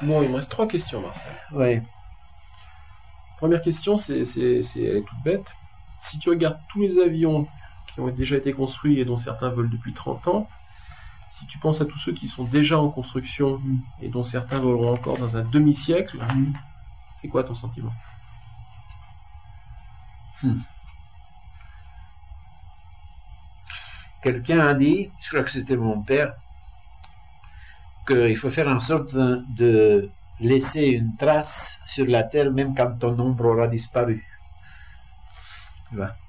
Bon, il me reste 3 questions, Marcel. Ouais. Première question, elle est toute bête. Si tu regardes tous les avions qui ont déjà été construits et dont certains volent depuis 30 ans, si tu penses à tous ceux qui sont déjà en construction et dont certains voleront encore dans un demi-siècle, c'est quoi ton sentiment? Quelqu'un a dit, je crois que c'était mon père, qu'il faut faire en sorte de laisser une trace sur la terre même quand ton ombre aura disparu. Tu vois.